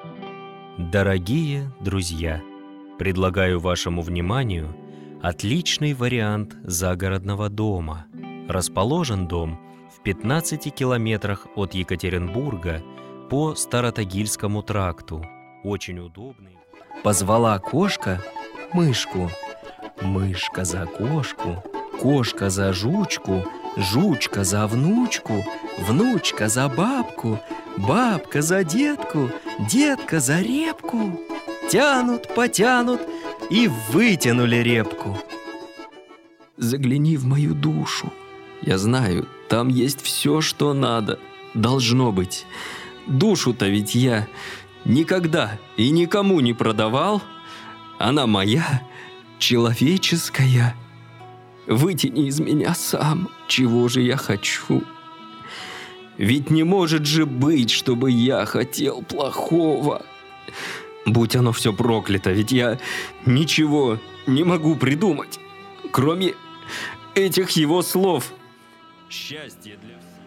Дорогие друзья, предлагаю вашему вниманию отличный вариант загородного дома. Расположен дом в 15 километрах от Екатеринбурга по Старотагильскому тракту. Очень удобный. Позвала кошка мышку. Мышка за кошку, кошка за жучку, жучка за внучку, внучка за бабку, бабка за детку, детка за репку. Тянут, потянут и вытянули репку. Загляни в мою душу. Я знаю, там есть все, что надо. Должно быть. Душу-то ведь я никогда и никому не продавал. Она моя, человеческая. Вытяни из меня сам, чего же я хочу. Ведь не может же быть, чтобы я хотел плохого. Будь оно все проклято, ведь я ничего не могу придумать, кроме этих его слов. Счастье для всех.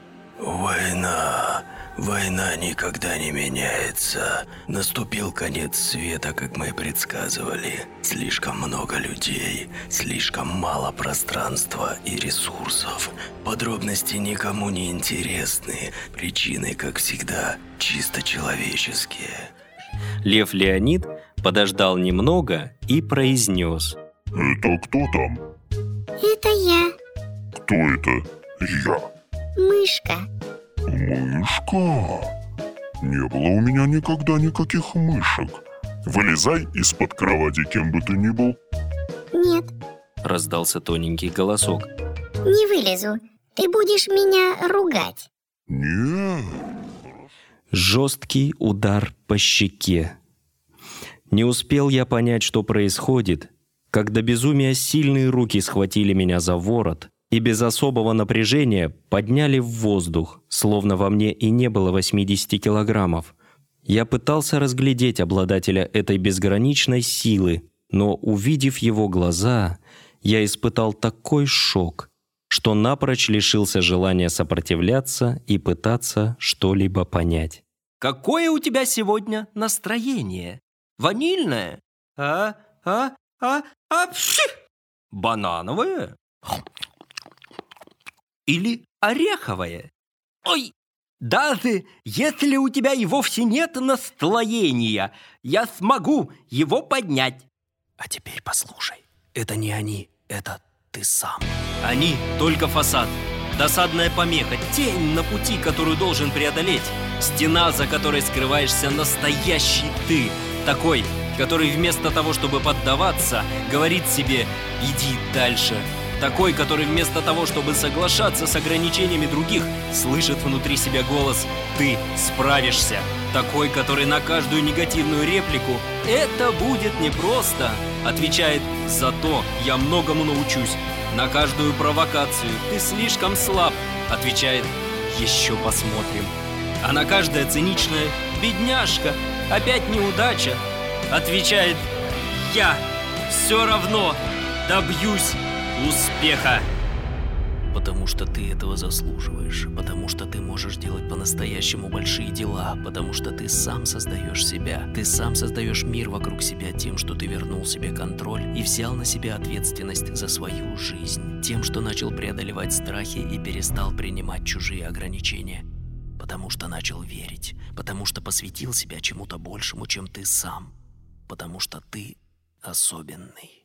Война никогда не меняется. Наступил конец света, как мы и предсказывали. Слишком много людей, слишком мало пространства и ресурсов. Подробности никому не интересны. Причины, как всегда, чисто человеческие. Лев Леонид подождал немного и произнес: Это кто там? Это я, Кто это? Я. мышка. Мышка? Не было у меня никогда никаких мышек. Вылезай из-под кровати, кем бы ты ни был. Нет, раздался тоненький голосок. не вылезу. Ты будешь меня ругать. Нет. Жесткий удар по щеке. Не успел я понять, что происходит, как до безумия сильные руки схватили меня за ворот и без особого напряжения подняли в воздух, словно во мне и не было 80 килограммов. Я пытался разглядеть обладателя этой безграничной силы, но, увидев его глаза, я испытал такой шок, что напрочь лишился желания сопротивляться и пытаться что-либо понять. Какое у тебя сегодня настроение? Ванильное? Банановое? Или ореховое? Ой, даже если у тебя и вовсе нет настроения, я смогу его поднять. А теперь послушай. Это не они, это ты сам. Они только фасад, досадная помеха, тень на пути, которую должен преодолеть, стена, за которой скрываешься настоящий ты, такой, который вместо того, чтобы поддаваться, говорит себе «иди дальше», такой, который вместо того, чтобы соглашаться с ограничениями других, слышит внутри себя голос «ты справишься», такой, который на каждую негативную реплику «это будет непросто», отвечает «зато я многому научусь», на каждую провокацию «ты слишком слаб», отвечает «еще посмотрим», а на каждое циничное «бедняжка, опять неудача», отвечает «я все равно добьюсь успеха». Потому что ты этого заслуживаешь, потому что ты можешь делать по-настоящему большие дела, потому что ты сам создаешь себя, ты сам создаешь мир вокруг себя тем, что ты вернул себе контроль и взял на себя ответственность за свою жизнь, тем, что начал преодолевать страхи и перестал принимать чужие ограничения, потому что начал верить, потому что посвятил себя чему-то большему, чем ты сам, потому что ты особенный.